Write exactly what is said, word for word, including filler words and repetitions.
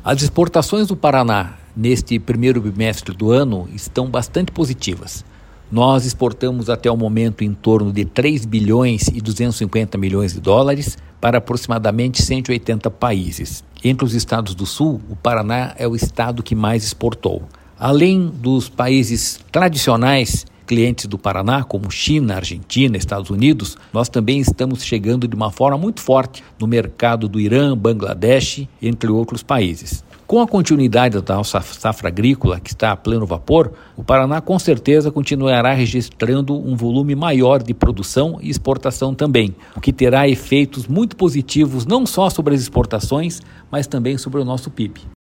As exportações do Paraná neste primeiro bimestre do ano estão bastante positivas. Nós exportamos até o momento em torno de três bilhões e duzentos e cinquenta milhões de dólares para aproximadamente cento e oitenta países. Entre os estados do Sul, o Paraná é o estado que mais exportou. Além dos países tradicionais clientes do Paraná, como China, Argentina, Estados Unidos, nós também estamos chegando de uma forma muito forte no mercado do Irã, Bangladesh, entre outros países. Com a continuidade da nossa safra agrícola, que está a pleno vapor, o Paraná com certeza continuará registrando um volume maior de produção e exportação também, o que terá efeitos muito positivos não só sobre as exportações, mas também sobre o nosso P I B.